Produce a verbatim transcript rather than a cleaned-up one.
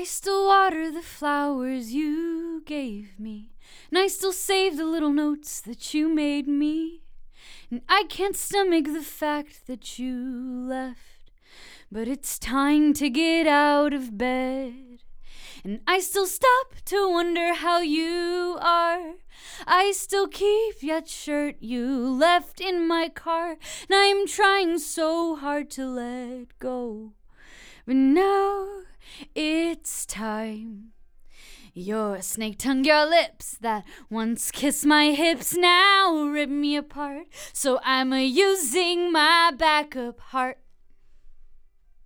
I still water the flowers you gave me, and I still save the little notes that you made me. And I can't stomach the fact that you left, but it's time to get out of bed. And I still stop to wonder how you are. I still keep that shirt you left in my car, and I'm trying so hard to let go. But now it's time. Your snake tongue, your lips that once kissed my hips now rip me apart. So I'm a using my backup heart